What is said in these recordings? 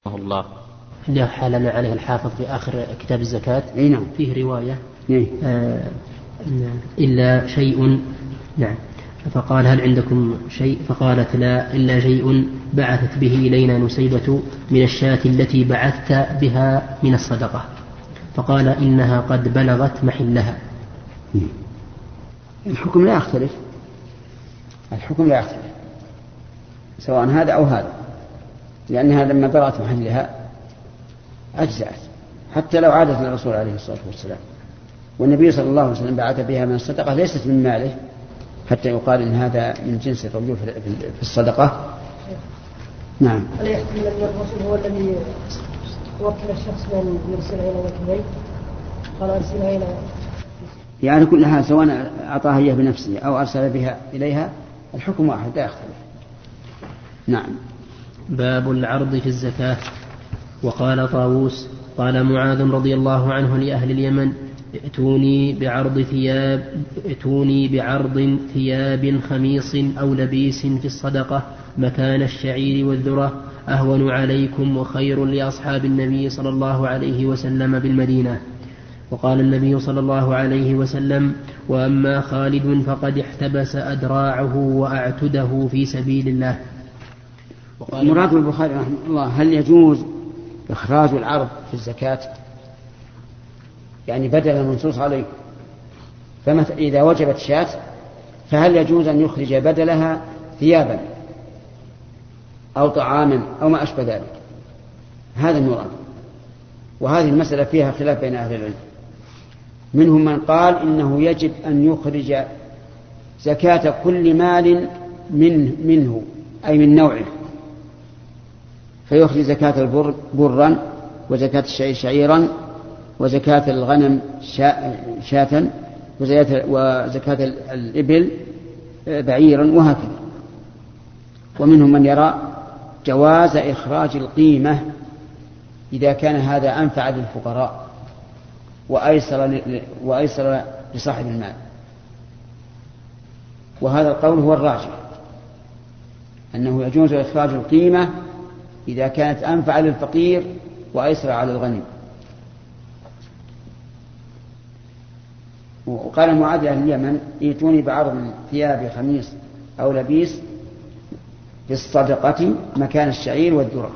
الله اللي حالنا عليه الحافظ في آخر كتاب الزكاة. نعم. فيه رواية نعم. إلا شيء. نعم. فقال هل عندكم شيء؟ فقالت لا إلا شيء بعثت به إلينا نسيبة من الشاة التي بعثت بها من الصدقة. فقال إنها قد بلغت محلها. الحكم لا يختلف، الحكم لا يختلف سواء هذا أو هذا، لأنها لما بلغت محلها أجزأت حتى لو عادت للرسول عليه الصلاة والسلام، والنبي صلى الله عليه وسلم بعث بها من الصدقة ليست من ماله حتى يقال إن هذا من جنس الرجوع في الصدقة. نعم. ألا يحتمل أن الرسول هو الذي وكل الشخص من يرسلها إلى وكيلين؟ قال أرسلها إلى يعني كلها سواء أعطاها إياه بنفسه أو أرسل بها إليها الحكم واحد لا يختلف. نعم. باب العرض في الزكاة. وقال طاووس قال معاذ رضي الله عنه لأهل اليمن ائتوني بعرض ثياب خميص أو لبيس في الصدقة مكان الشعير والذرة أهون عليكم وخير لأصحاب النبي صلى الله عليه وسلم بالمدينة. وقال النبي صلى الله عليه وسلم وأما خالد فقد احتبس أدراعه وأعتده في سبيل الله. مراد البخاري رحمه الله هل يجوز إخراج العرض في الزكاة؟ يعني بدل المنصوص عليه، فمثلا إذا وجبت شاة فهل يجوز أن يخرج بدلها ثيابا أو طعاما أو ما أشبه ذلك؟ هذا المراد. وهذه المسألة فيها خلاف بين أهل العلم، منهم من قال إنه يجب أن يخرج زكاة كل مال منه أي من نوعه، فيخرج زكاة البر برا، وزكاة الشعير شعيرا، وزكاة الغنم شاة، وزكاة الإبل بعيرا، وهكذا. ومنهم من يرى جواز إخراج القيمة إذا كان هذا أنفع للفقراء وأيسر لصاحب المال، وهذا القول هو الراجح أنه يجوز إخراج القيمة إذا كانت أنفع للفقير وأيسر على الغني. وقال معاذ أهل اليمن ائتوني بعرض ثياب خميص أو لبيس في الصدقة مكان الشعير والذرة،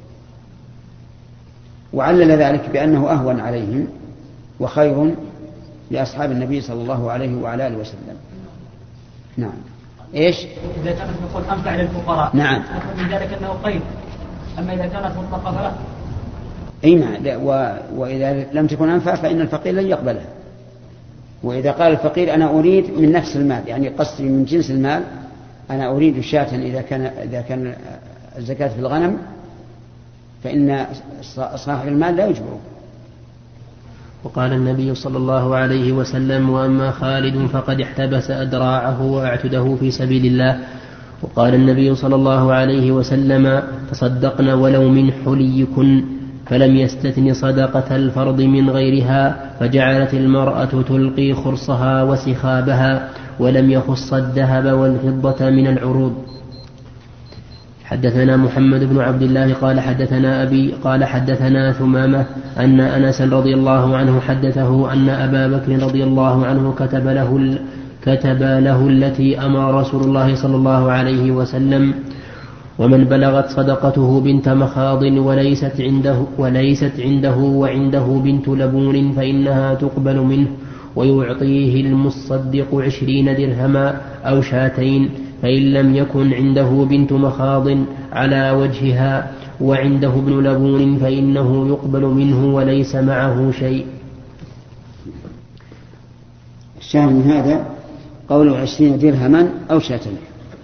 وعلل ذلك بأنه أهون عليهم وخير لأصحاب النبي صلى الله عليه وعلى آله وسلم. نعم. إيش؟ إذا كانت نقول أنفع للفقراء. نعم. من ذلك أنه قيد، أما إذا كانت مطلقة فلا. أي نعم. وإذا لم تكن أنفع فإن الفقير لن يقبلها. وإذا قال الفقير أنا أريد من نفس المال، يعني قصدي من جنس المال، أنا أريد شاة إذا كان الزكاة في الغنم، فإن صاحب المال لا يجبره. وقال النبي صلى الله عليه وسلم وأما خالد فقد احتبس أدراعه وأعتده في سبيل الله. وقال النبي صلى الله عليه وسلم تصدقن ولو من حليكن، فلم يستثن صدقة الفرض من غيرها، فجعلت المرأة تلقي خرصها وسخابها ولم يخص الذهب والفضة من العروض. حدثنا محمد بن عبد الله قال حدثنا أبي قال حدثنا ثمامة أن أنس رضي الله عنه حدثه أن أبا بكر رضي الله عنه كتب له التي أمر رسول الله صلى الله عليه وسلم ومن بلغت صدقته بنت مخاض وليست عنده وعنده بنت لبون فإنها تقبل منه، ويعطيه المصدق 20 درهما أو شاتين، فإن لم يكن عنده بنت مخاض على وجهها وعنده ابن لبون فإنه يقبل منه وليس معه شيء. الشاهد من هذا قوله 20 درهما أو شاتين.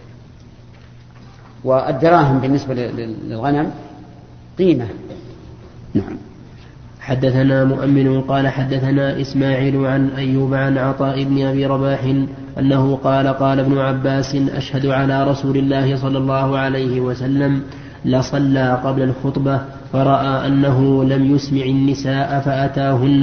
والدراهم بالنسبة للغنم قيمة. نعم. حدثنا مؤمن قال حدثنا إسماعيل عن أيوب عن عطاء بن أبي رباح أنه قال قال ابن عباس أشهد على رسول الله صلى الله عليه وسلم لصلى قبل الخطبة فرأى أنه لم يسمع النساء فأتاهن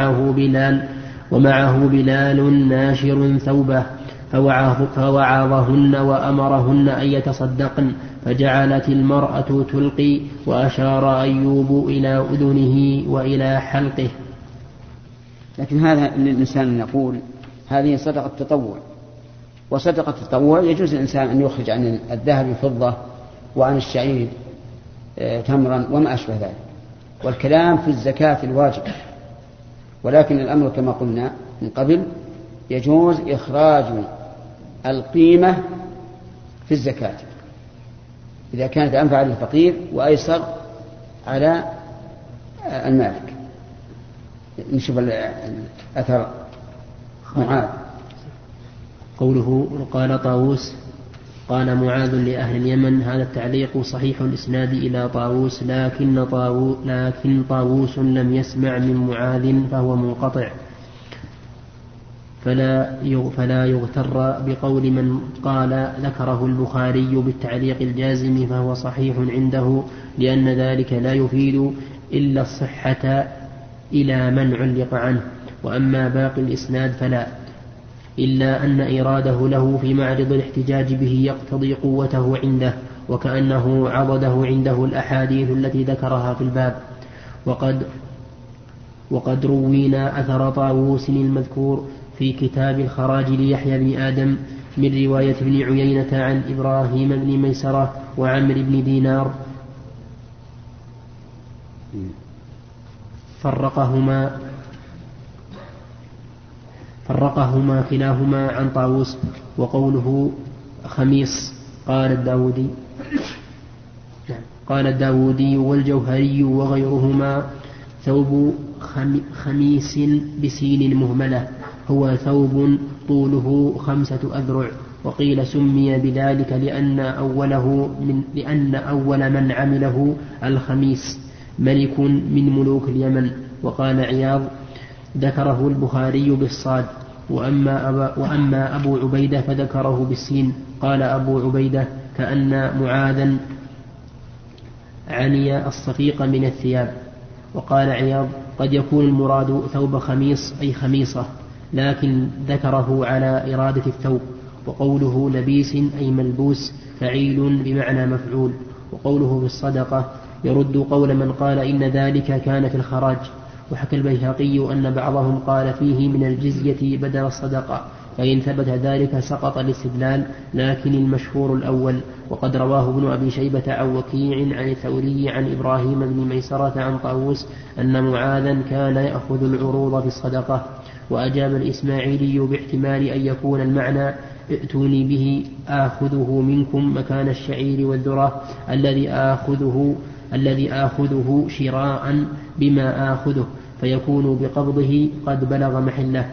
ومعه بلال ناشر ثوبه فوعظهن وأمرهن أن يتصدقن، فجعلت المرأة تلقي، وأشار أيوب إلى أذنه وإلى حلقه. لكن هذا الإنسان يقول هذه صدقة تطوع، وصدقة التطوع يجوز الإنسان أن يخرج عن الذهب فضة وعن الشعير تمرا وما أشبه ذلك، والكلام في الزكاة الواجبة. ولكن الأمر كما قلنا من قبل يجوز إخراج القيمة في الزكاة إذا كانت أنفع للفقير وأيسر على المالك. نشوف الأثر. معاذ قوله قال طاووس قال معاذ لأهل اليمن. هذا التعليق صحيح الإسناد إلى طاووس، لكن طاووس لم يسمع من معاذ فهو منقطع، فلا يغتر بقول من قال ذكره البخاري بالتعليق الجازم فهو صحيح عنده، لأن ذلك لا يفيد إلا الصحة إلى من علق عنه. وأما باقي الإسناد فلا، إلا أن إراده له في معرض الاحتجاج به يقتضي قوته عنده، وكأنه عضده عنده الأحاديث التي ذكرها في الباب. وقد روينا أثر طاووس المذكور في كتاب الخراج ليحيى بن آدم من رواية ابن عيينة عن إبراهيم بن ميسرة وعمر بن دينار فرقهما كلاهما عن طاووس. وقوله خميص قال الداودي والجوهري وغيرهما ثوب خميس بسين مهملة، هو ثوب طوله 5 أذرع. وقيل سمي بذلك لأن أول من عمله الخميس ملك من ملوك اليمن. وقال عياض ذكره البخاري بالصاد، وأما أبو عبيدة فذكره بالسين. قال أبو عبيدة كأن معاذا عني الصفيق من الثياب. وقال عياض قد يكون المراد ثوب خميص أي خميصة، لكن ذكره على إرادة الثوب. وقوله لبيس أي ملبوس فعيل بمعنى مفعول. وقوله في الصدقة يرد قول من قال إن ذلك كان في الخراج. وحكى البيهقي أن بعضهم قال فيه من الجزية بدل الصدقة، فإن ثبت ذلك سقط الاستدلال، لكن المشهور الأول. وقد رواه ابن أبي شيبة عن وكيع عن الثوري عن إبراهيم بن ميسرة عن طاووس أن معاذا كان يأخذ العروض في الصدقة. وأجاب الإسماعيلي باحتمال أن يكون المعنى ائتوني به آخذه منكم مكان الشعير والذرة الذي آخذه شراء بما آخذه، فيكون بقبضه قد بلغ محله،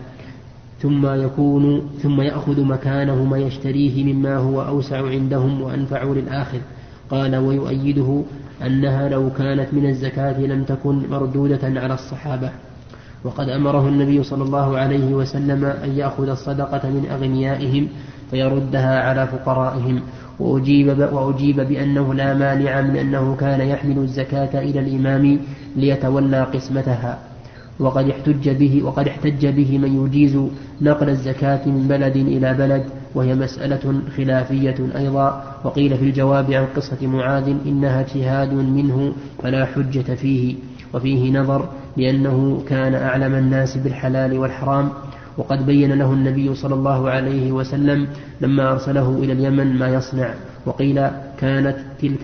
ثم يأخذ مكانه ما يشتريه مما هو أوسع عندهم وأنفع للآخر. قال ويؤيده أنها لو كانت من الزكاة لم تكن مردودة على الصحابة. وقد أمره النبي صلى الله عليه وسلم أن يأخذ الصدقة من أغنيائهم فيردها على فقرائهم. وأجيب بأنه لا مانع من أنه كان يحمل الزكاة إلى الإمام ليتولى قسمتها. وقد احتج به من يجيز نقل الزكاة من بلد إلى بلد، وهي مسألة خلافية أيضا. وقيل في الجواب عن قصة معاذ إنها اجتهاد منه فلا حجة فيه، وفيه نظر لأنه كان أعلم الناس بالحلال والحرام. وقد بين له النبي صلى الله عليه وسلم لما أرسله إلى اليمن ما يصنع. وقيل كانت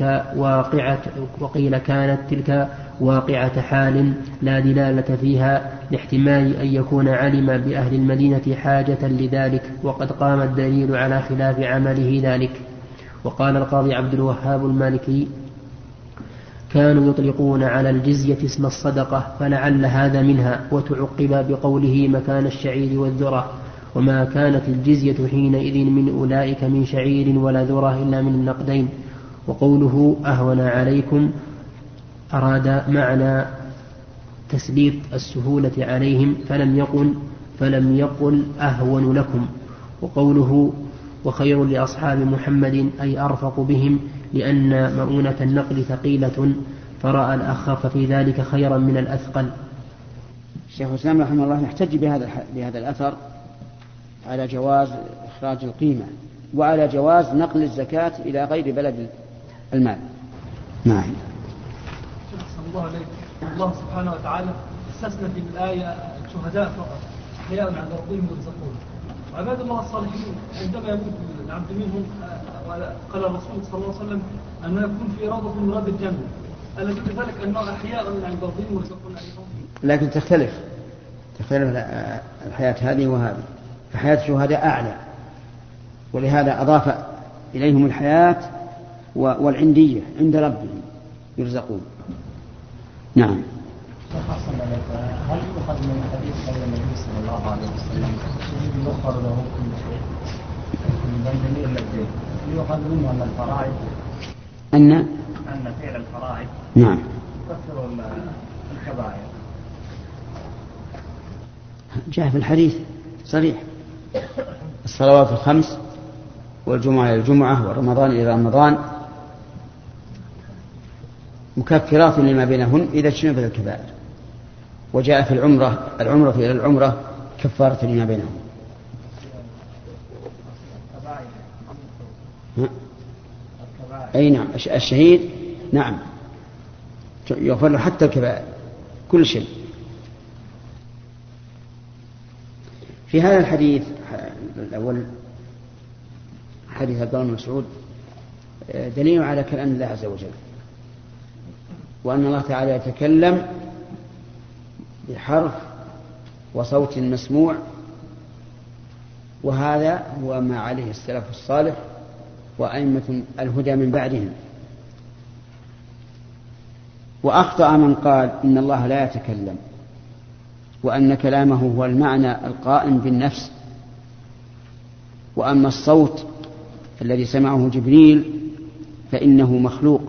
تلك واقعة حال لا دلالة فيها، لاحتمال أن يكون علم بأهل المدينة حاجة لذلك، وقد قام الدليل على خلاف عمله ذلك. وقال القاضي عبد الوهاب المالكي كانوا يطلقون على الجزية اسم الصدقة، فلعل هذا منها. وتعقب بقوله مكان الشعير والذرة، وما كانت الجزية حينئذ من أولئك من شعير ولا ذرة إلا من النقدين. وقوله أهون عليكم أراد معنى تسليط السهولة عليهم، فلم يقل أهون لكم. وقوله وخير لأصحاب محمد أي أرفق بهم، لأن مؤونة النقل ثقيلة، فرأى الأخف في ذلك خيرا من الأثقل. الشيخ الإسلام رحمه الله يحتج بهذا الأثر على جواز إخراج القيمة، وعلى جواز نقل الزكاة إلى غير بلد المال. نعم. الله عليك. الله سبحانه وتعالى استثنى في الآية الشهداء فقط، أحياء عند ربهم يرزقون. وعباد الله الصالحين عندما يموت العبد منهم قال الرسول صلى الله عليه وسلم أن يكون في روضة من رياض الجنة، ألا كذلك أنه أحياء عند ربهم يرزقون أيضا؟ لكن تختلف الحياة هذه وهذه، فحياة الشهداء أعلى، ولهذا أضاف إليهم الحياة والعندية عند ربهم يرزقون. نعم. هل يؤخذ من حديث قول النبي صلى الله عليه وسلم يغفر له كل شيء من جميع الذين يؤخذ منه أن الفرائض أن فعل الفرائض نعم يكفر الكبائر؟ جاء في الحديث صريح: الصلوات الخمس والجمعة إلى الجمعة ورمضان إلى رمضان مكفرات لما بينهن إذا اجتنبت الكبائر. وجاء في العمرة إلى العمرة كفارة لما بينهم. أي نعم، الشهيد نعم يغفر له حتى الكبائر كل شيء. في هذا الحديث الأول حديث عبد الله بن مسعود دليل على كلام الله عز وجل، وأن الله تعالى يتكلم بحرف وصوت مسموع، وهذا هو ما عليه السلف الصالح وأئمة الهدى من بعدهم. وأخطأ من قال إن الله لا يتكلم وأن كلامه هو المعنى القائم بالنفس، وأما الصوت الذي سمعه جبريل فإنه مخلوق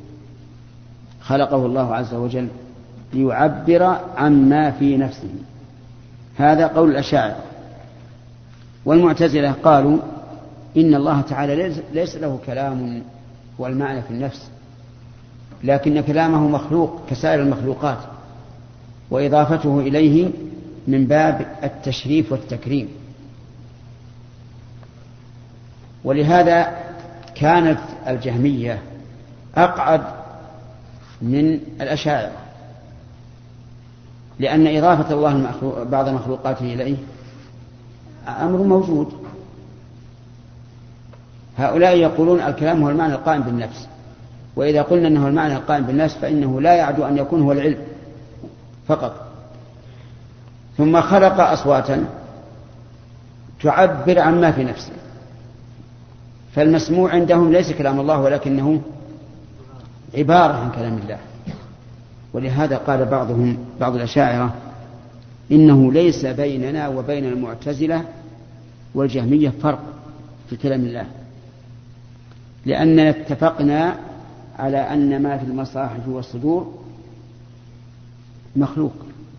خلقه الله عز وجل ليعبر عما في نفسه. هذا قول الأشاعرة. والمعتزلة قالوا إن الله تعالى ليس له كلام هو المعنى في النفس، لكن كلامه مخلوق كسائر المخلوقات، وإضافته إليه من باب التشريف والتكريم. ولهذا كانت الجهمية أقعد من الأشاعرة، لأن إضافة الله بعض مخلوقاته إليه أمر موجود. هؤلاء يقولون الكلام هو المعنى القائم بالنفس، وإذا قلنا أنه المعنى القائم بالنفس فإنه لا يعدو أن يكون هو العلم فقط. ثم خلق أصواتا تعبر عما في نفسه، فالمسموع عندهم ليس كلام الله ولكنه عبارة عن كلام الله. ولهذا قال بعض الأشاعرة إنه ليس بيننا وبين المعتزلة والجهمية فرق في كلام الله، لأننا اتفقنا على أن ما في المصاحف والصدور مخلوق،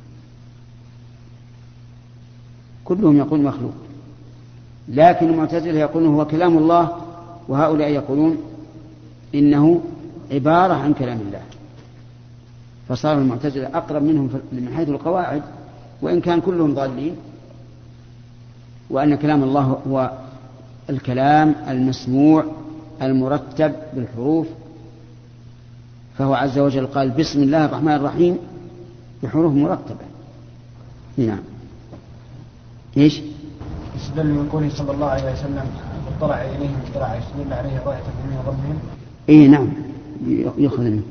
كلهم يقول مخلوق، لكن المعتزلة يقولون هو كلام الله، وهؤلاء يقولون إنه عبارة عن كلام الله. فصار المعتزلة أقرب منهم من حيث القواعد، وإن كان كلهم ضالين، وأن كلام الله هو الكلام المسموع المرتب بالحروف، فهو عز وجل قال بسم الله الرحمن الرحيم بحروف مرتبة. نعم. إيش؟ يستدل من قوله صلى الله عليه وسلم اطلع إليهم اطلاع يستدل عليه رؤية من ربهم. إيه نعم يأخذ منه،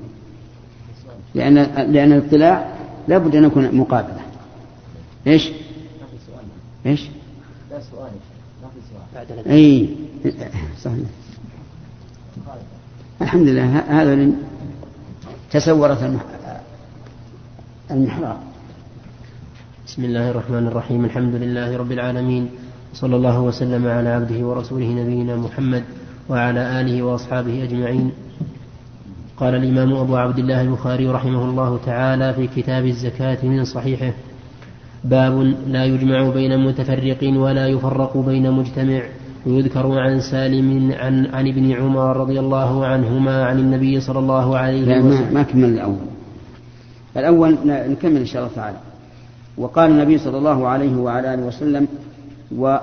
لأن الاطلاع لا بد أن يكون مقابلة. إيش؟ إيش؟ لا سؤال، ما في سؤال. أي صحيح. الحمد لله هذا تسورت المحراب. بسم الله الرحمن الرحيم. الحمد لله رب العالمين، صلى الله وسلم على عبده ورسوله نبينا محمد وعلى آله وأصحابه أجمعين. قال الإمام أبو عبد الله البخاري رحمه الله تعالى في كتاب الزكاة من صحيحه: باب لا يجمع بين متفرق ولا يفرق بين مجتمع. ويذكر عن سالم عن ابن عمر رضي الله عنهما عن النبي صلى الله عليه وسلم. ما كمل الأول نكمل إن شاء الله تعالى. وقال النبي صلى الله عليه وعلى آله وسلم: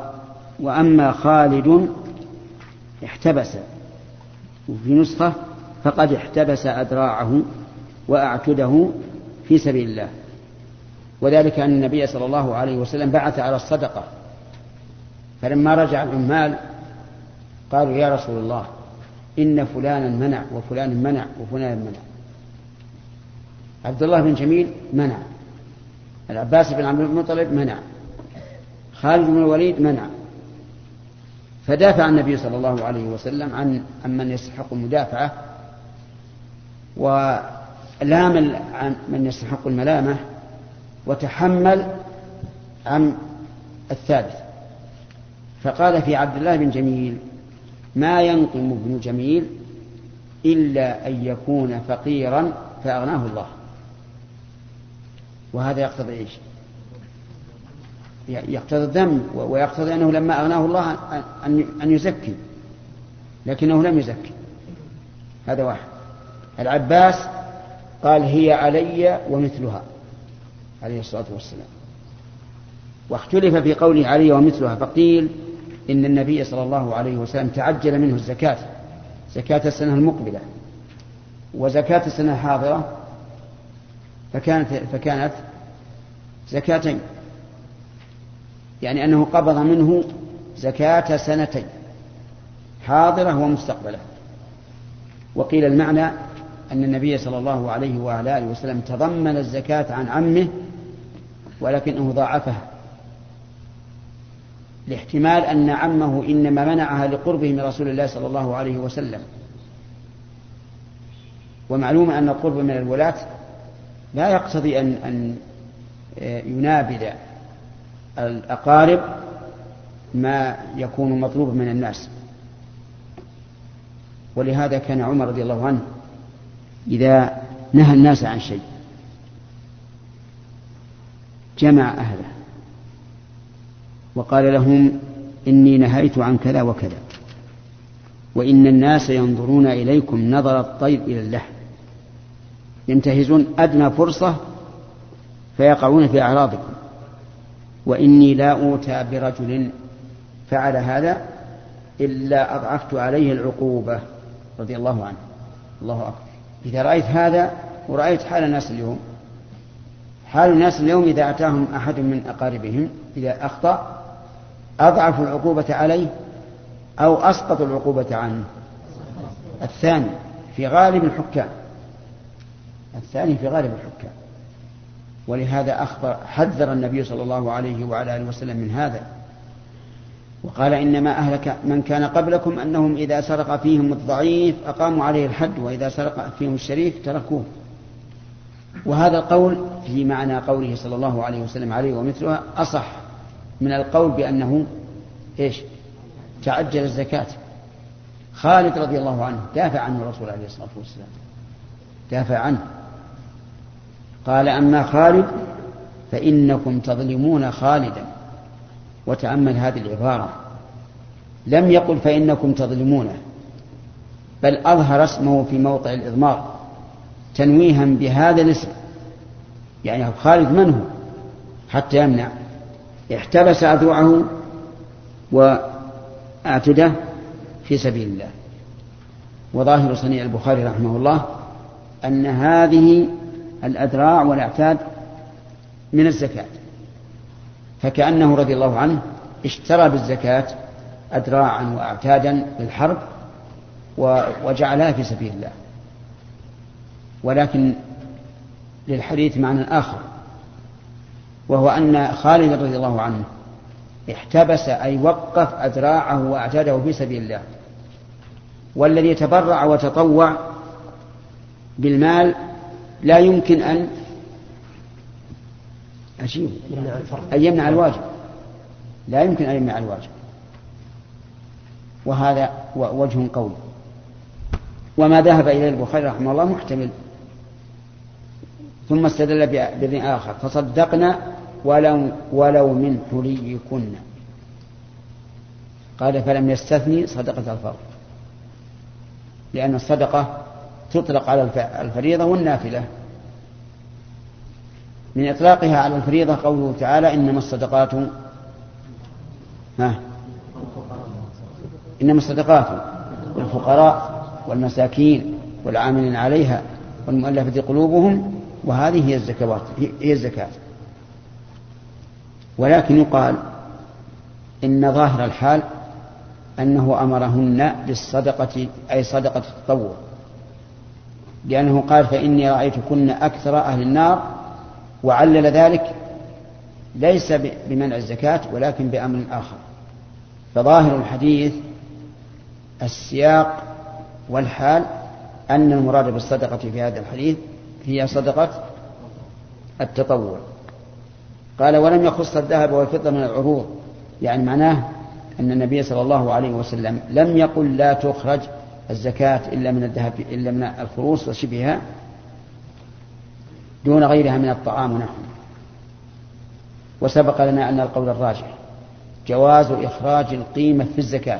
وأما خالد احتبس، وفي نسخة فقد احتبس أدراعه وأعتده في سبيل الله. وذلك أن النبي صلى الله عليه وسلم بعث على الصدقة، فلما رجع العمال قالوا يا رسول الله إن فلانا منع وفلان منع وفلان منع. عبد الله بن جميل منع، العباس بن عبد المطلب منع، خالد بن الوليد منع. فدافع النبي صلى الله عليه وسلم عن من يستحق المدافعة، ولام عن من يستحق الملامة، وتحمل عن الثالث. فقال في عبد الله بن جميل ما ينقم ابن جميل إلا أن يكون فقيرا فأغناه الله. وهذا يقتضي إيش؟ يقتضي الذم، ويقتضي أنه لما أغناه الله أن يزكي، لكنه لم يزكي. هذا واحد. العباس قال هي علي ومثلها عليه الصلاة والسلام. واختلف في قوله علي ومثلها، فقيل إن النبي صلى الله عليه وسلم تعجل منه الزكاة، زكاة السنة المقبلة وزكاة السنة الحاضرة، فكانت زكاتين، يعني أنه قبض منه زكاة سنتين حاضرة ومستقبلة. وقيل المعنى أن النبي صلى الله عليه وعلى آله وسلم تضمن الزكاة عن عمه ولكنه ضاعفها، لاحتمال أن عمه إنما منعها لقربه من رسول الله صلى الله عليه وسلم. ومعلوم أن القرب من الولاة لا يقتضي أن ينابذ الأقارب ما يكون مطلوب من الناس. ولهذا كان عمر رضي الله عنه إذا نهى الناس عن شيء جمع أهله وقال لهم إني نهيت عن كذا وكذا، وإن الناس ينظرون إليكم نظر الطير إلى اللحم، ينتهزون أدنى فرصة فيقعون في أعراضكم، وإني لا أوتى برجل فعل هذا إلا أضعفت عليه العقوبة رضي الله عنه. الله أكبر. إذا رأيت هذا ورأيت حال الناس اليوم، حال الناس اليوم إذا أتاهم أحد من أقاربهم إذا أخطأ أضعف العقوبة عليه أو أسقط العقوبة عنه. الثاني في غالب الحكام، الثاني في غالب الحكام. ولهذا حذر النبي صلى الله عليه وعلى آله وسلم من هذا، وقال إنما أهلك من كان قبلكم أنهم إذا سرق فيهم الضعيف أقاموا عليه الحد وإذا سرق فيهم الشريف تركوه. وهذا القول في معنى قوله صلى الله عليه وسلم عليه ومثلها أصح من القول بأنه إيش؟ تعجل الزكاة. خالد رضي الله عنه دافع عنه الرسول عليه الصلاة والسلام، دافع عنه، قال أما خالد فإنكم تظلمون خالدا. وتأمل هذه العبارة، لم يقل فإنكم تظلمونه، بل أظهر اسمه في موضع الإضمار تنويها بهذا الاسم، يعني خالد من هو حتى يمنع. احتبس أذرعه وأعتده في سبيل الله. وظاهر صنيع البخاري رحمه الله أن هذه الأذراع والأعتاد من الزكاة، فكأنه رضي الله عنه اشترى بالزكاة أذراعا وأعتادا للحرب وجعلها في سبيل الله. ولكن للحديث معنى آخر، وهو أن خالد رضي الله عنه احتبس أي وقف أذراعه وأعتاده في سبيل الله، والذي تبرع وتطوع بالمال لا يمكن أن يمنع الواجب، لا يمكن أن يمنع الواجب. وهذا وجه قوي. وما ذهب إليه البخاري رحمه الله محتمل. ثم استدل بذن آخر فصدقنا ولو من حليكن، قال فلم يستثني صدقة الفرض، لأن الصدقة تطلق على الفريضة والنافلة. من إطلاقها على الفريضة قوله تعالى إنما الصدقات للفقراء والمساكين والعاملين عليها والمؤلفة قلوبهم، وهذه هي الزكاة. ولكن يقال إن ظاهر الحال أنه أمرهن بالصدقة، أي صدقة التطوع، لأنه قال فإني رأيتكن أكثر أهل النار، وعلل ذلك ليس بمنع الزكاة ولكن بأمر آخر. فظاهر الحديث السياق والحال أن المراد بالصدقة في هذا الحديث هي صدقة التطوع. قال ولم يخص الذهب والفضة من العروض، يعني معناه أن النبي صلى الله عليه وسلم لم يقل لا تخرج الزكاة إلا من الذهب إلا من الخروص وشبهها دون غيرها من الطعام ونحوه. وسبق لنا أن القول الراجح جواز إخراج القيمة في الزكاة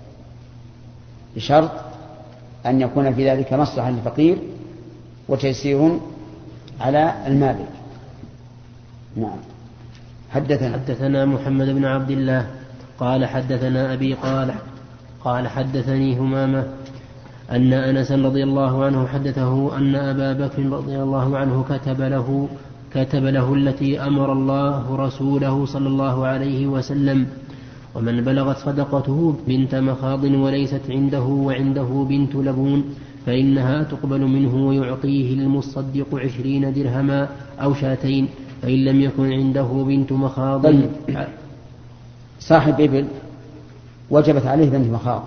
بشرط أن يكون في ذلك مصلحة للفقير وتيسير على المالك. نعم. حدثنا محمد بن عبد الله قال حدثنا أبي قال حدثني همامة أن أنسا رضي الله عنه حدثه أن أبا بكر رضي الله عنه كتب له التي أمر الله رسوله صلى الله عليه وسلم: ومن بلغت صدقته بنت مخاض وليست عنده وعنده بنت لبون فإنها تقبل منه ويعطيه المصدق 20 درهما أو شاتين، فإن لم يكن عنده بنت مخاض. طيب. صاحب إبل وجبت عليه بنت مخاض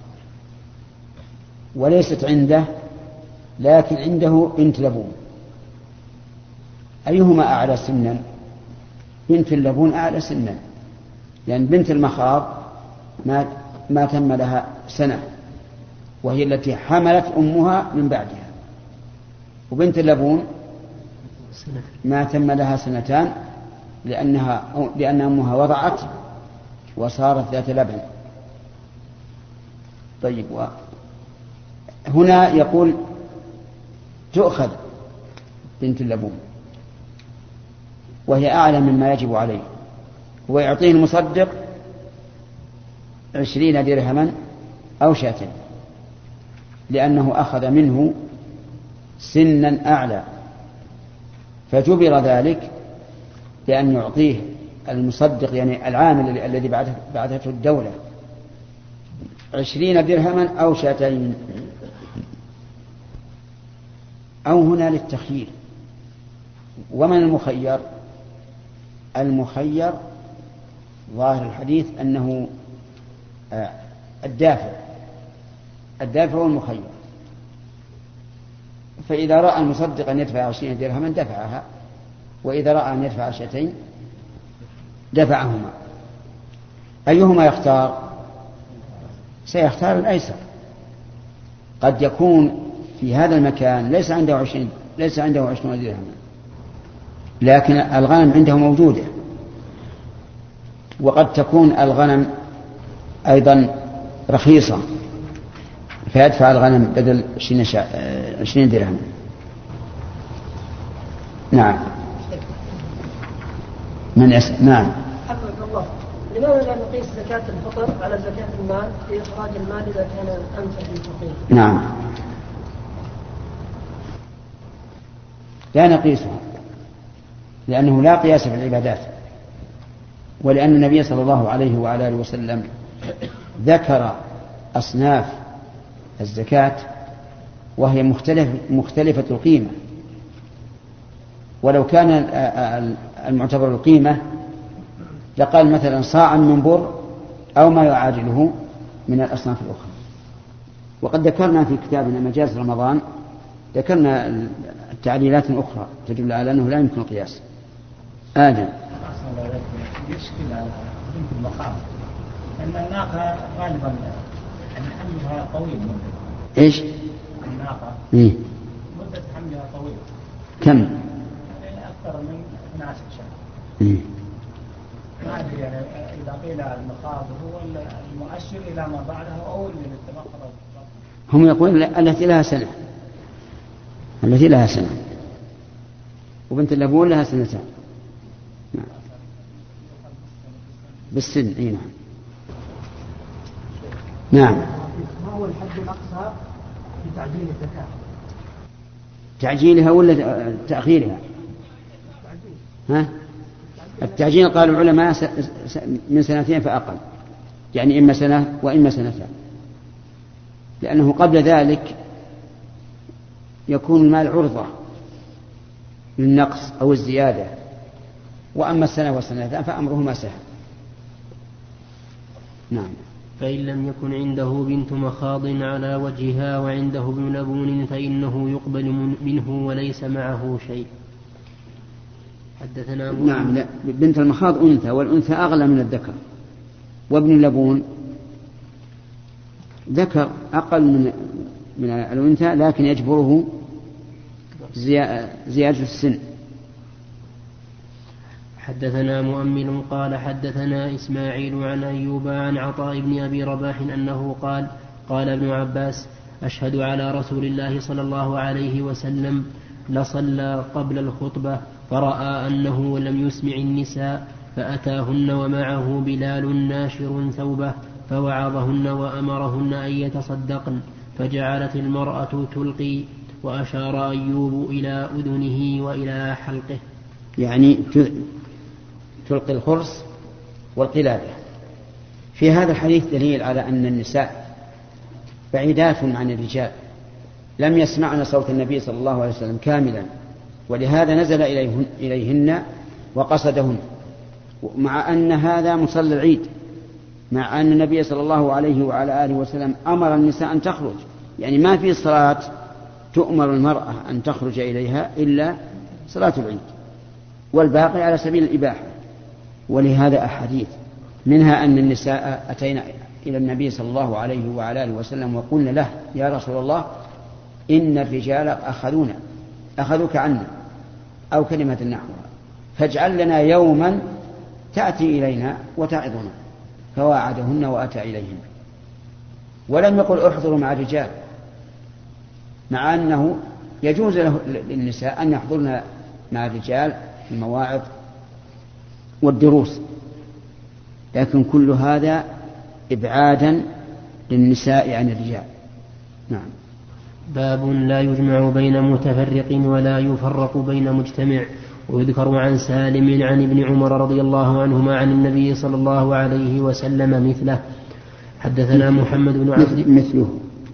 وليست عنده لكن عنده بنت لبون، أيهما أعلى سنا؟ بنت اللبون أعلى سنا، لأن بنت المخاض ما تم لها سنة وهي التي حملت أمها من بعدها، وبنت اللبون ما تم لها سنتان لأن أمها وضعت وصارت ذات لبن. طيب. هنا يقول تؤخذ بنت اللبون وهي أعلى مما يجب عليه، ويعطيه المصدق 20 درهما أو شاة، لأنه أخذ منه سنا أعلى، فجبر ذلك بأن يعطيه المصدق يعني العامل الذي بعثته الدولة 20 درهما أو شاتين. أو هنا للتخيير. ومن المخير؟ المخير ظاهر الحديث أنه الدافع هو المخير، فإذا رأى المصدق أن يدفع 20 درهما دفعها، وإذا رأى أن يدفع شاتين دفعهما. أيهما يختار؟ سيختار الأيسر. قد يكون في هذا المكان ليس عنده 20 درهما، لكن الغنم عنده موجودة، وقد تكون الغنم أيضا رخيصة فيدفع الغنم بدل 20 درهم. نعم. نعم. حفظك الله. لماذا لا نقيس زكاة الفطر على زكاة المال في إخراج المال إذا كان أنفع للفقير؟ نعم. لا نقيسها لأنه لا قياس في العبادات، ولأن النبي صلى الله عليه وعلى آله وسلم ذكر أصناف الزكاة وهي مختلفة القيمة، ولو كان المعتبر القيمة لقال مثلا صاعا من بر أو ما يعادله من الأصناف الأخرى. وقد ذكرنا في كتابنا مجاز رمضان ذكرنا التعليلات الأخرى تدل على أنه لا يمكن القياس. آدم. يشكل على بنت المخاض أن الناقة غالبا حملها طويل. إيش؟ الناقة مدة حملها طويلة. كم؟ يعني أكثر من 12 شهر. ما أدري يعني إذا قيل المخاض هو المؤشر إلى ما بعده أو اللي للتبقر. هم يقولون التي لها سنة وبنت اللبون لها سنتان. نعم. بالسن. اي نعم. نعم. ما هو الحد الأقصى في تعديل الزكاة؟ تعجيلها ولا تأخيرها؟ ها؟ التعجيل قال العلماء من 2 فأقل، يعني إما سنة وإما سنتان، لأنه قبل ذلك يكون المال عرضة للنقص أو الزيادة، وأما السنة والسنتان فأمرهما سهل. نعم. فإن لم يكن عنده بنت مخاض على وجهها وعنده ابن لبون فإنه يقبل منه وليس معه شيء. حدثنا نعم. لا، بنت المخاض أنثى، والأنثى أغلى من الذكر، وابن اللبون ذكر أقل من الأنثى، لكن يجبره زيادة السن. حدثنا مؤمل قال حدثنا إسماعيل عن أيوب عن عطاء بن أبي رباح أنه قال قال ابن عباس أشهد على رسول الله صلى الله عليه وسلم لصلى قبل الخطبة فرأى أنه لم يسمع النساء فأتاهن ومعه بلال ناشر ثوبه فوعظهن وأمرهن أن يتصدقن فجعلت المرأة تلقي وأشار أيوب إلى أذنه وإلى حلقه، يعني تلقي الخرص والقلادة. في هذا الحديث دليل على أن النساء بعيدات عن الرجال، لم يسمعن صوت النبي صلى الله عليه وسلم كاملا، ولهذا نزل إليهن وقصدهن، مع أن هذا مصلى العيد، مع أن النبي صلى الله عليه وعلى آله وسلم أمر النساء أن تخرج، يعني ما في صلاة تؤمر المرأة أن تخرج إليها إلا صلاة العيد، والباقي على سبيل الإباحة. ولهذا أحاديث منها أن النساء أتينا إلى النبي صلى الله عليه وعلى آله وسلم وقلنا له يا رسول الله إن الرجال أخذوك عنا، أو كلمة نحوها، فاجعل لنا يوما تأتي إلينا وتعظنا، فواعدهن وأتى إليهن. ولم يقل احضروا مع الرجال، مع أنه يجوز للنساء أن يحضرن مع الرجال في المواعظ والدروس، لكن كل هذا إبعادا للنساء عن الرجال. نعم. باب لا يجمع بين متفرق ولا يفرق بين مجتمع. ويذكر عن سالم عن ابن عمر رضي الله عنهما عن النبي صلى الله عليه وسلم مثله. حدثنا محمد بن عبد مثله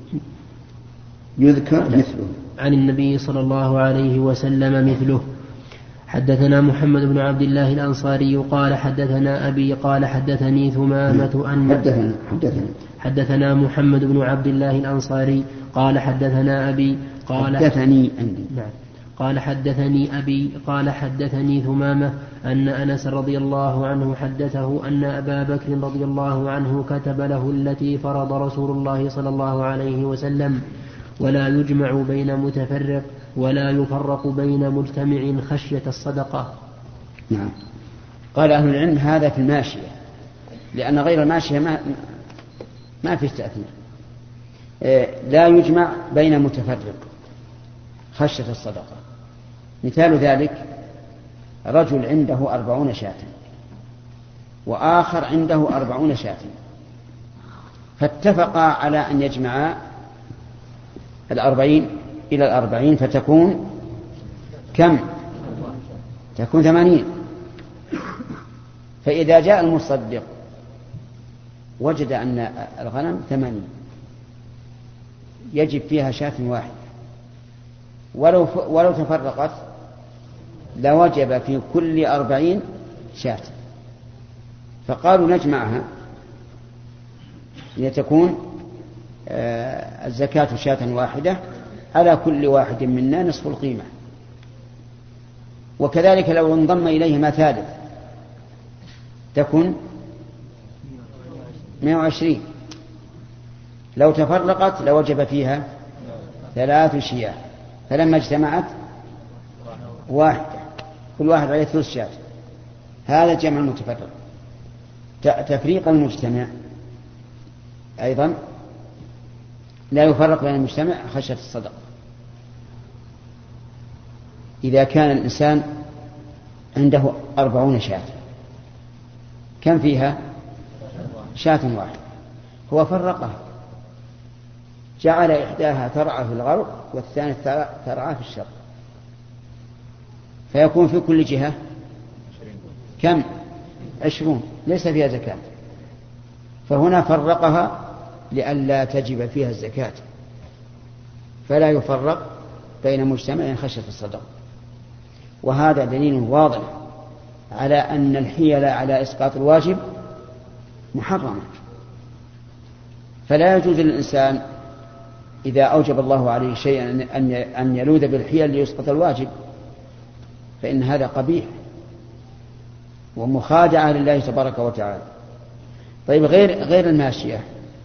يذكر مثله عن النبي صلى الله عليه وسلم مثله. حدثنا محمد بن عبد الله الأنصاري قال حدثنا أبي قال حدثني ثمامة أن حدثنا محمد بن عبد الله الأنصاري قال حدثنا أبي قال حدثني أبي قال حدثني ثمامة أن أنس رضي الله عنه حدثه أن أبا بكر رضي الله عنه كتب له التي فرض رسول الله صلى الله عليه وسلم ولا يجمع بين متفرق ولا يفرق بين مجتمع خشية الصدقة. نعم. قال أهل العلم هذا في الماشية، لأن غير الماشية ما في تأثير. لا يجمع بين متفرق خشية الصدقة. مثال ذلك رجل عنده 40 شاة وآخر عنده 40 شاة، فاتفقا على أن يجمعا 40 إلى 40 فتكون كم؟ تكون 80. فإذا جاء المصدق وجد أن الغنم 80 يجب فيها شاة واحدة، ولو تفرقت لوجب في كل 40 شاة. فقالوا نجمعها لتكون الزكاة شاة واحدة على كل واحد منا نصف القيمة. وكذلك لو انضم إليهما ثالث تكون 120. لو تفرقت لوجب فيها 3 شياه، فلما اجتمعت واحدة كل واحد عليه 3 شاة. هذا جمع المتفرق. تفريق المجتمع أيضا لا يفرق بين المجتمع خشية الصدقة. إذا كان الإنسان عنده 40 شاة كم فيها؟ شاة واحدة، هو فرقها جعل إحداها ترعى في الغرب والثانية ترعى في الشرق، فيكون في كل جهة كم؟ 20، ليس فيها زكاة. فهنا فرقها لئلا تجب فيها الزكاة، فلا يفرق بين مجتمع خشية الصدقة. وهذا دليل واضح على أن الحيل على إسقاط الواجب محرمة. فلا يجوز للإنسان إذا أوجب الله عليه شيئا أن يلوذ بالحيل ليسقط الواجب، فإن هذا قبيح ومخادعة لله تبارك وتعالى. طيب غير الماشية،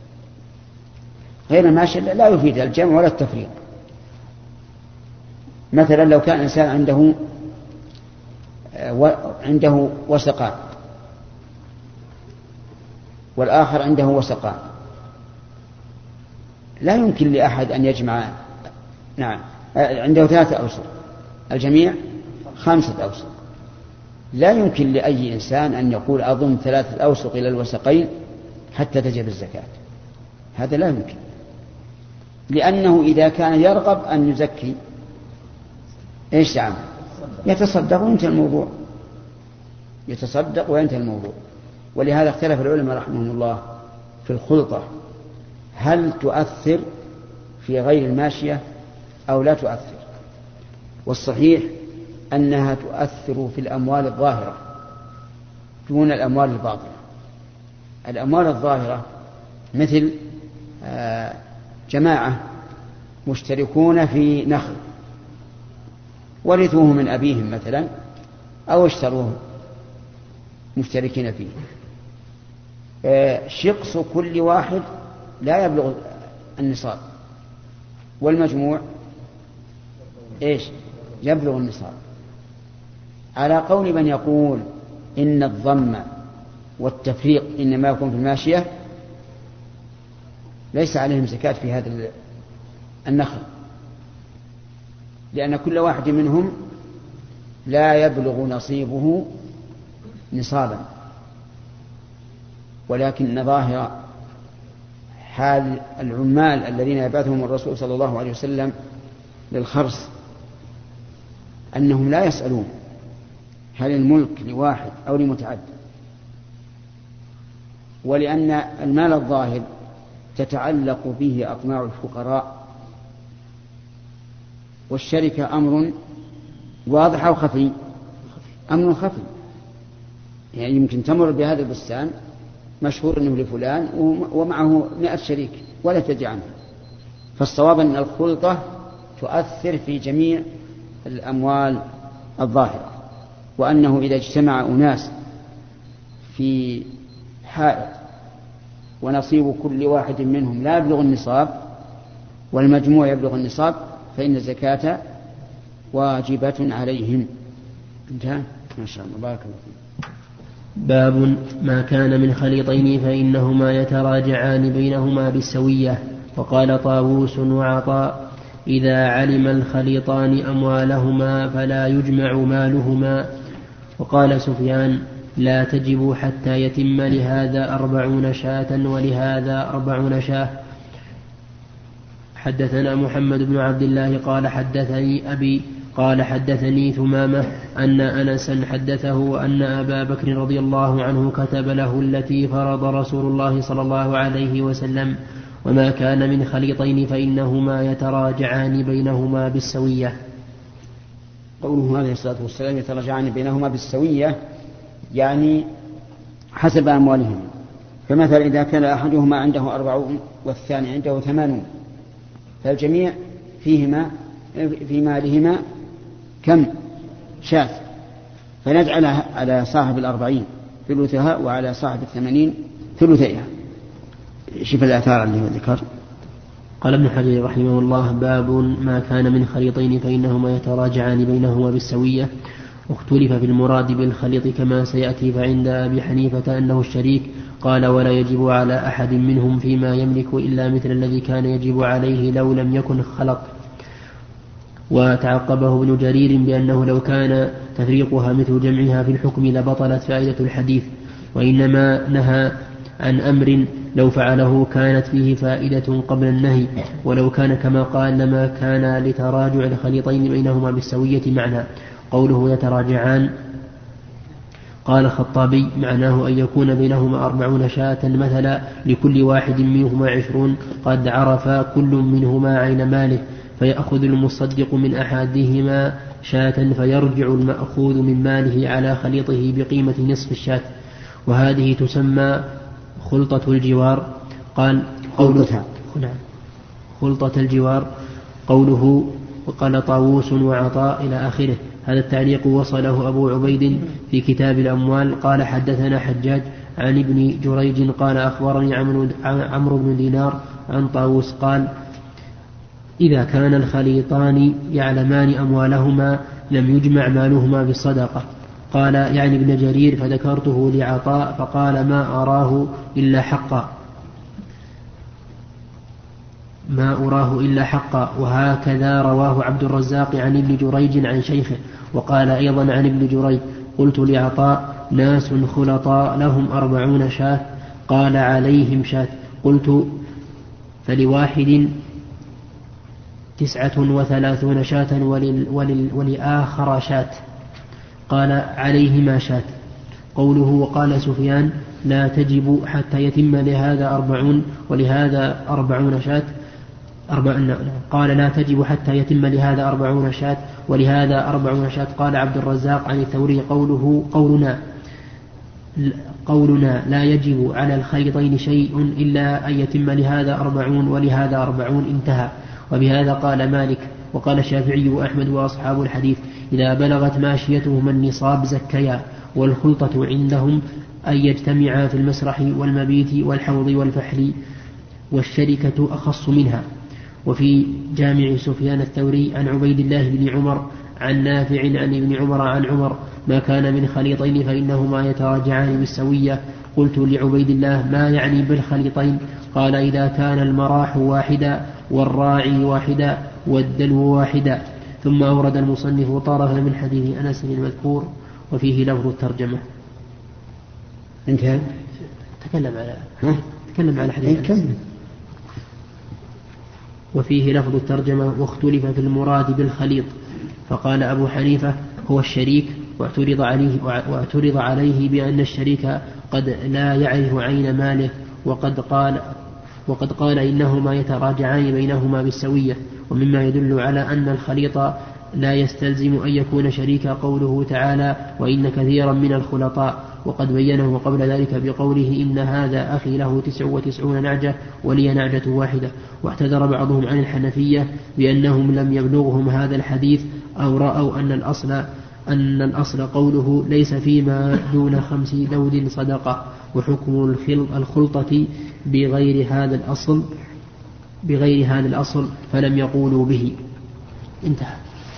غير الماشية لا يفيد الجمع ولا التفريق. مثلا لو كان إنسان عنده وسقان والآخر عنده وسقان، لا يمكن لأحد أن يجمع. نعم، عنده 3 أوسق، الجميع 5 أوسق. لا يمكن لأي إنسان أن يقول أضم 3 أوسق إلى الوسقين حتى تجب الزكاة، هذا لا يمكن، لأنه إذا كان يرغب أن يزكي إيش يعمل؟ يتصدق وينتهي الموضوع، يتصدق وينتهي الموضوع. ولهذا اختلف العلماء رحمهم الله في الخلطة، هل تؤثر في غير الماشية أو لا تؤثر؟ والصحيح أنها تؤثر في الأموال الظاهرة دون الأموال الباطنة. الأموال الظاهرة مثل جماعة مشتركون في نخل ورثوه من أبيهم مثلا أو اشتروه مشتركين فيه، شقص كل واحد لا يبلغ النصاب، والمجموع إيش؟ يبلغ النصاب. على قول من يقول إن الضم والتفريق إنما يكون في الماشية، ليس عليهم زكاة في هذا النخل، لأن كل واحد منهم لا يبلغ نصيبه نصابا. ولكن ظاهر حال العمال الذين يبعثهم الرسول صلى الله عليه وسلم للخرص أنهم لا يسألون هل الملك لواحد أو لمتعدد، ولأن المال الظاهر تتعلق به أطماع الفقراء، والشركة أمر واضح أو خفي؟ أمر خفي، يعني يمكن تمر بهذا البستان مشهور أنه لفلان ومعه 100 شريك ولا تدري عنه. فالصواب أن الخلطة تؤثر في جميع الأموال الظاهرة، وأنه إذا اجتمع أناس في حائط ونصيب كل واحد منهم لا يبلغ النصاب والمجموع يبلغ النصاب فإن الزكاة واجبة عليهم. انتهى؟ ما شاء الله، بارك الله فيك. باب ما كان من خليطين فإنهما يتراجعان بينهما بالسوية. وقال طاووس وعطاء: إذا علم الخليطان أموالهما فلا يجمع مالهما. وقال سفيان: لا تجب حتى يتم لهذا 40 شاة ولهذا 40 شاة. حدثنا محمد بن عبد الله قال حدثني أبي قال حدثني ثمامة أن أنسا حدثه أن أبا بكر رضي الله عنه كتب له التي فرض رسول الله صلى الله عليه وسلم: وما كان من خليطين فإنهما يتراجعان بينهما بالسوية. قوله عليه الصلاة والسلام يتراجعان بينهما بالسوية يعني حسب أموالهم. فمثلا إذا كان أحدهما عنده 40 والثاني عنده 80 فالجميع في مالهما كم؟ شاة، فنجعل على صاحب 40 ثلثها وعلى صاحب 80 ثلثيها. شوف الآثار اللي ذكر. قال ابن حجر رحمه الله: باب ما كان من خليطين فإنهما يتراجعان بينهما بالسوية. واختلف في المراد بالخليط كما سيأتي، فعند أبي حنيفة أنه الشريك، قال: ولا يجب على أحد منهم فيما يملك إلا مثل الذي كان يجب عليه لو لم يكن خلط. وتعقبه ابن جرير بأنه لو كان تفريقها مثل جمعها في الحكم لبطلت فائدة الحديث، وإنما نهى عن أمر لو فعله كانت فيه فائدة قبل النهي، ولو كان كما قال لما كان لتراجع الخليطين بينهما بالسوية معنى. قوله يتراجعان قال الخطابي معناه أن يكون بينهما 40 شاة مثلا، لكل واحد منهما 20، قد عرف كل منهما عين ماله، فيأخذ المصدق من أحدهما شاة فيرجع المأخوذ من ماله على خليطه بقيمة نصف الشاة، وهذه تسمى خلطة الجوار. قال خلطة الجوار. قوله وقال طاووس وعطاء إلى آخره. هذا التعليق وصله أبو عبيد في كتاب الأموال. قال حدثنا حجاج عن ابن جريج قال أخبرني عمرو بن دينار عن طاووس قال إذا كان الخليطان يعلمان أموالهما لم يجمع مالهما بالصدقة. قال يعني ابن جرير فذكرته لعطاء فقال ما أراه إلا حقا. وهكذا رواه عبد الرزاق عن ابن جريج عن شيخه. وقال أيضا عن ابن جريج قلت لعطاء ناس خلطاء لهم 40 شاة، قال عليهم شاة. قلت فلواحد 39 شاة ولآخر شاة، قال عليهما شاة. قوله وقال سفيان لا تجب حتى يتم لهذا 40 ولهذا 40 شاة، قال لا تجب حتى يتم لهذا 40 شاة ولهذا 40 شاة. قال عبد الرزاق عن الثوري قولنا لا يجب على الخليطين شيء إلا أن يتم لهذا 40 ولهذا 40 انتهى. وبهذا قال مالك. وقال الشافعي وأحمد وأصحاب الحديث إذا بلغت ماشيتهما النصاب زكيا. والخلطة عندهم أن يجتمعا في المسرح والمبيت والحوض والفحل، والشركة أخص منها. وفي جامع سفيان الثوري عن عبيد الله بن عمر عن نافع عن ابن عمر عن عمر ما كان من خليطين فإنهما يتراجعان بالسوية. قلت لعبيد الله ما يعني بالخليطين؟ قال إذا كان المراح واحدا والراعي واحدا والدلو واحدا. ثم أورد المصنف طرفا من حديث أنس المذكور وفيه لفظ الترجمة. انتهى. تكلم على حديث أنس. وفيه لفظ الترجمة واختلف في المراد بالخليط، فقال أبو حنيفة هو الشريك، واعترض عليه بأن الشريك قد لا يعرف عين ماله، وقد قال إنهما يتراجعان بينهما بالسوية. ومما يدل على أن الخليط لا يستلزم أن يكون شريكا قوله تعالى وإن كثيرا من الخلطاء، وقد بينه قبل ذلك بقوله إن هذا أخي له 99 نعجة ولي نعجة واحدة. واعتذر بعضهم عن الحنفية بأنهم لم يبلغهم هذا الحديث أو رأوا أن الأصل قوله ليس فيما دون 5 دود صدقة، وحكم الخلطة بغير هذا الأصل فلم يقولوا به. انتهى.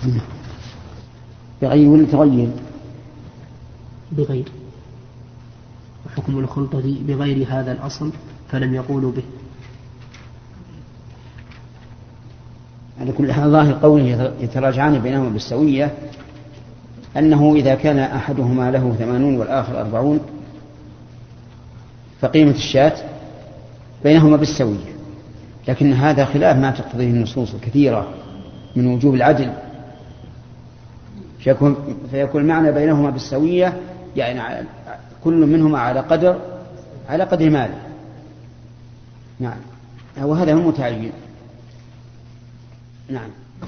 بغير ولا تغير؟ بغير. وحكم الخلطة بغير هذا الأصل فلم يقولوا به. على كل حال ظاهر قوله يتراجعان بينهما بالسوية أنه إذا كان أحدهما له 80 والآخر 40 فقيمة الشاة بينهما بالسوية، لكن هذا خلاف ما تقتضيه النصوص الكثيرة من وجوب العدل، فيكون المعنى بينهما بالسوية يعني كل منهما على قدر ماله. نعم، وهذا هو المتعين. نعم.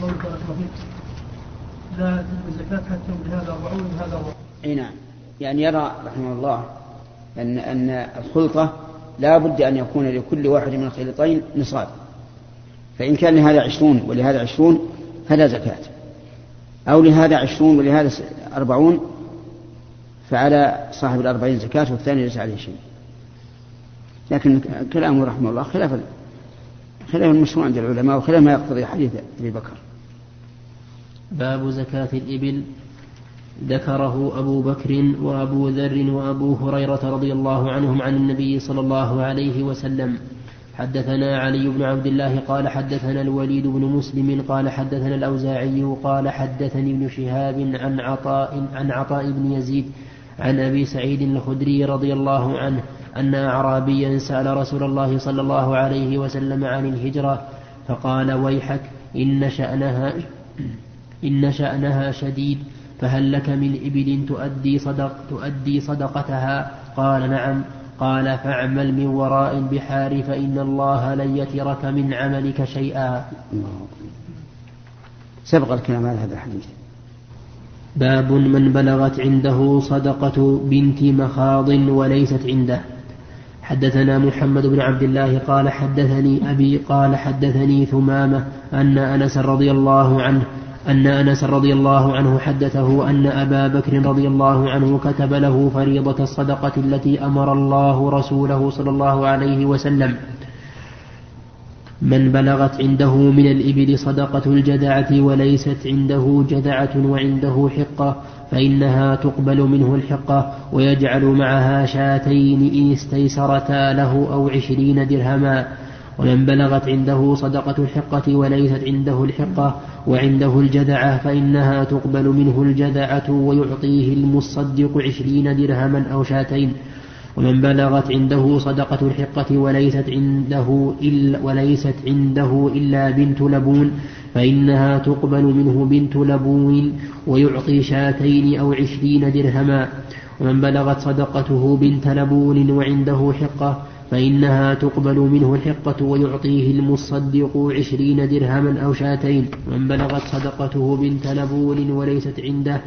لا تجب الزكاة حتى بهذا 40 وهذا 40. اي نعم، يعني يرى رحمه الله أن الخلطة لا بد أن يكون لكل واحد من الخليطين نصاب، فإن كان لهذا 20 ولهذا 20 فلا زكاة، أو لهذا 20 ولهذا 40 فعلى صاحب 40 زكاة والثاني ليس عليه شيء. لكن كلامه رحمه الله خلاف المشروع عند العلماء وخلاف ما يقتضي حديث أبي بكر. باب زكاة الإبل. ذكره أبو بكر وأبو ذر وأبو هريرة رضي الله عنهم عن النبي صلى الله عليه وسلم. حدثنا علي بن عبد الله قال حدثنا الوليد بن مسلم قال حدثنا الأوزاعي قال حدثني ابن شهاب عن عطاء بن يزيد عن أبي سعيد الخدري رضي الله عنه أن أعرابيا سأل رسول الله صلى الله عليه وسلم عن الهجرة فقال ويحك إن شأنها شديد، فهل لك من إبل تؤدي صدقتها؟ قال نعم. قال فاعمل من وراء البحار فإن الله لن يترك من عملك شيئا. سبق الكلام على هذا الحديث. باب من بلغت عنده صدقة بنت مخاض وليست عنده. حدثنا محمد بن عبد الله قال حدثني أبي قال حدثني ثمامة أن أنس رضي الله عنه حدثه أن أبا بكر رضي الله عنه كتب له فريضة الصدقة التي أمر الله رسوله صلى الله عليه وسلم: من بلغت عنده من الإبل صدقة الجذعة وليست عنده جذعة وعنده حقة فإنها تقبل منه الحقة ويجعل معها شاتين إن استيسرتا له أو 20 درهما. ومن بلغت عنده صدقة الحقة وليست عنده الحقة وعنده الجذعة فإنها تقبل منه الجذعة ويعطيه المصدق 20 درهما أو شاتين. ومن بلغت عنده صدقة الحقة وليست عنده إلا بنت لبون فإنها تقبل منه بنت لبون ويعطي شاتين أو 20 درهما. ومن بلغت صدقته بنت لبون وعنده حقة فإنها تقبل منه الحقة ويعطيه المصدق 20 درهما أو شاتين. ومن بلغت صدقته بنت لبون وليست عنده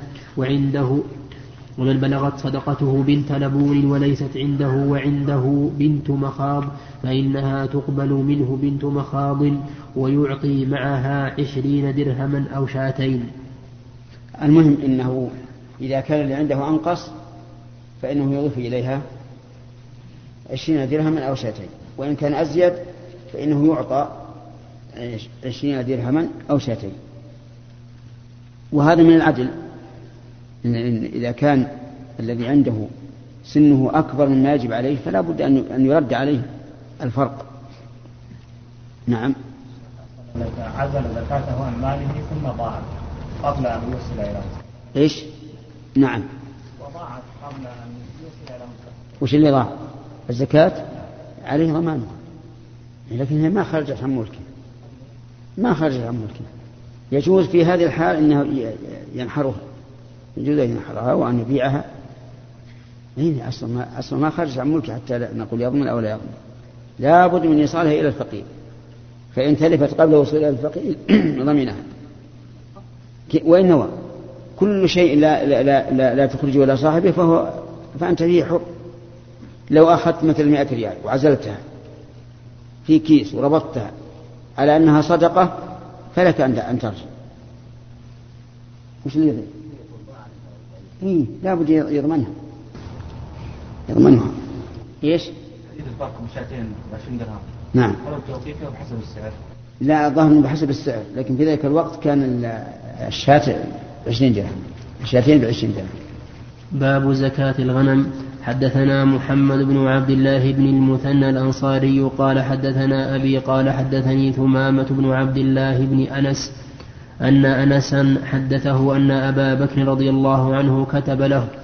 ومن بلغت صدقته بنت لبون وليست عنده وعنده بنت مخاض فإنها تقبل منه بنت مخاض ويعطي معها 20 درهما أو شاتين. المهم إنه إذا كان اللي عنده أنقص فإنه يضيف إليها 20 درهما أو شاتين، وإن كان أزيد فإنه يعطى 20 درهما أو شاتين. وهذا من العدل، إذا كان الذي عنده سنه أكبر مما يجب عليه فلا بد أن يرد عليه الفرق. نعم. عزل زكاته عن ماله ثم ضاعت قبل أن يوصل إلى إيش؟ نعم. وضاعت قبل أن يوصل إلى وش اللي ضاع؟ الزكاة عليه ضمانه، لكن هي ما خرجت عن ملكه، يجوز في هذه الحال أنه ينحرها، يجوز أن ينحرها وأن يبيعها. هنا أصلا ما خرجت عن ملكه حتى نقول يضمن أو لا يضمن، لا بد من إيصالها إلى الفقير، فإن تلفت قبل وصولها إلى الفقير ضمنها. وإن نوى كل شيء لا تخرجه إلى صاحبه فأنت فيه حر. لو أخذت مثل 100 ريال وعزلتها في كيس وربطتها على أنها صدقة فلك أن ترجع. وش اللي يضمن؟ لا بد يضمنها. إيش؟ الفرق بشاتين 20 درهم. نعم. ولو توقيفه بحسب السعر. لا، الظاهر بحسب السعر، لكن في ذلك الوقت كان الشاة 20 درهم، الشاتين ب20 درهم. باب زكاة الغنم. حدثنا محمد بن عبد الله بن المثنى الأنصاري قال حدثنا أبي قال حدثني ثمامة بن عبد الله بن أنس أن أنسا حدثه أن أبا بكر رضي الله عنه كتب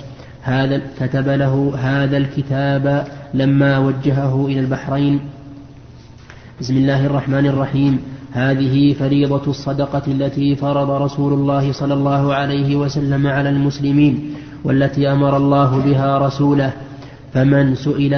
له هذا الكتاب لما وجهه إلى البحرين: بسم الله الرحمن الرحيم. هذه فريضة الصدقة التي فرض رسول الله صلى الله عليه وسلم على المسلمين والتي أمر الله بها رسوله، فمن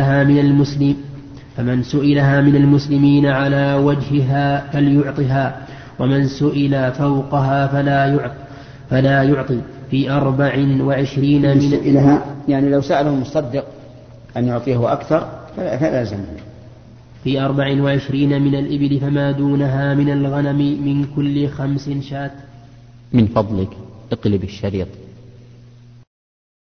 سئلها من المسلمين على وجهها فليعطها، ومن سئل فوقها فلا يعطي. في 24 من سئلها يعني لو سأله مصدق أن يعطيه أكثر فلا يلزم. في 24 من الإبل فما دونها من الغنم من كل 5 شاة. من فضلك اقلب الشريط.